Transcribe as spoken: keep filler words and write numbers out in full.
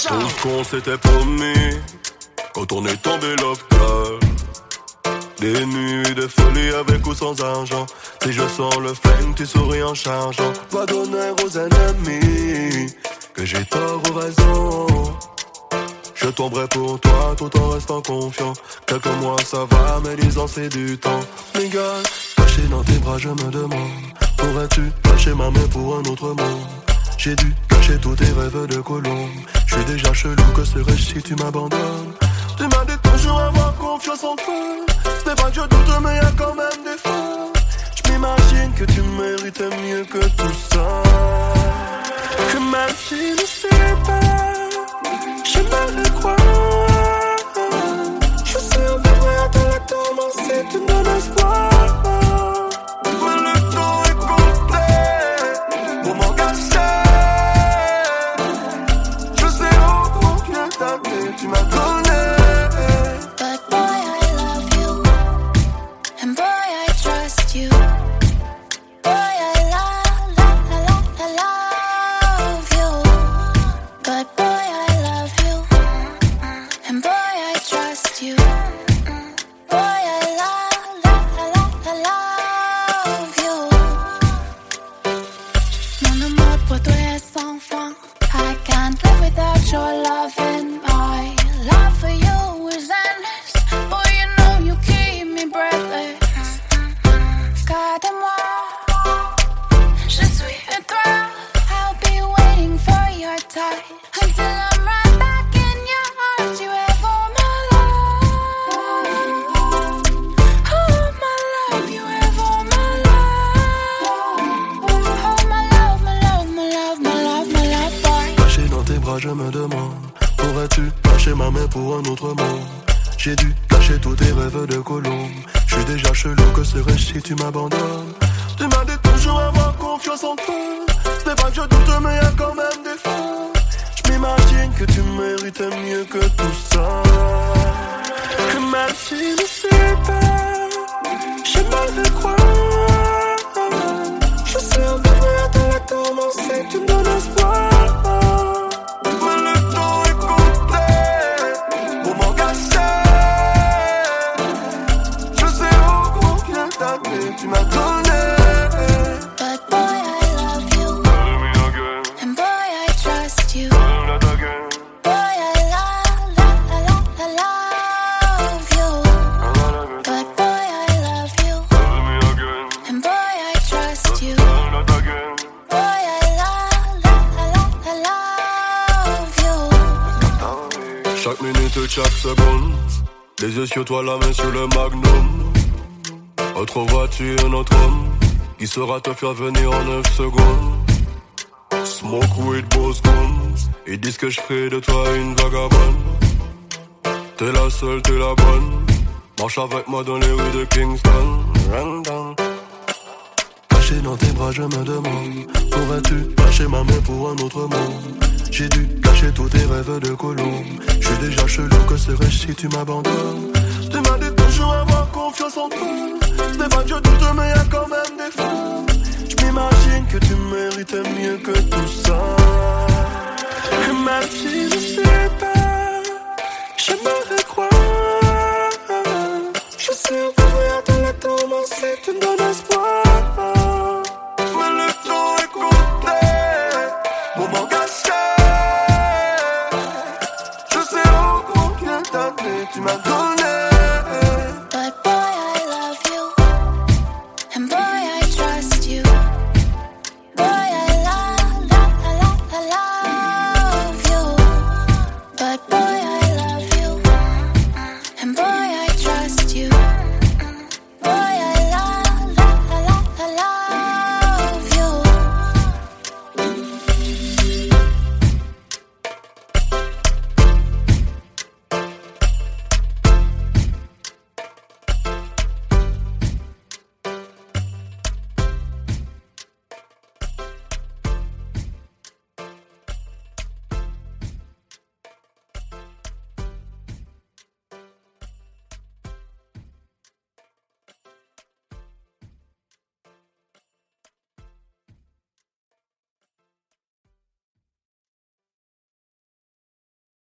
Tout ce qu'on s'était promis quand on est tombé l'octave. Des nuits de folie avec ou sans argent. Si je sens le flingue, tu souris en chargeant. Va donner aux ennemis que j'ai tort ou raison. Je tomberai pour toi tout en restant confiant. Quelques mois ça va, mais dix ans c'est du temps. Miguel, caché dans tes bras je me demande, pourrais-tu lâcher ma main pour un autre monde? J'ai dû cacher tous tes rêves de colombe. Je suis déjà chelou, que serais-je si tu m'abandonnes? Tu m'as dit toujours avoir confiance en toi. C'est pas que je doute mais y'a quand même des fois. Je m'imagine que tu mérites mieux que tout ça. Que même si je sais pas, j'aimerais croire. Je sais en vrai à ton lecteur, c'est tu me donnes espoir. Mais le temps est compté pour m'engager. Je sais au combien t'as tu m'as donné. Je me demande, pourrais-tu lâcher ma main pour un autre monde? J'ai dû cacher tous tes rêves de colombe. Je suis déjà chelou, que serais-je si tu m'abandonnes? Tu m'as dit toujours avoir confiance en toi. C'est pas que je doute mais y'a quand même des fois. Je m'imagine que tu mérites mieux que tout ça. Que même si je sais pas, j'aimerais croire. Je sais en vrai à ton lecteur, c'est que tu me donnes espoir. Tu m'as donné. But boy I love you. Tell me again. And boy I trust you. Tell that again. Boy I love, love, love, love you. But boy I love you. Tell me again. And boy I trust you. Tell that again. Boy I love, love, love, love you. Chaque minute, chaque seconde, les yeux sur toi, la main sur le magnum. Retrouveras-tu un autre homme qui saura te faire venir en neuf secondes? Smoke weed, boss gun. Ils disent que je ferai de toi une vagabonde. T'es la seule, t'es la bonne. Marche avec moi dans les rues de Kingston. Rang down. Caché dans tes bras, je me demande, pourrais-tu lâcher ma main pour un autre monde? J'ai dû cacher tous tes rêves de colombe. Je suis déjà chelou, que serais-je si tu m'abandonnes? Tu m'as dit toujours avoir confiance en toi. C'est pas que je doute mais y'a quand même des fois. Je m'imagine que tu mérites mieux que tout ça. Que même si je sais pas, j'aimerais croire. Je sais en vrai à ton lecteur, c'est tu me donnes espoir.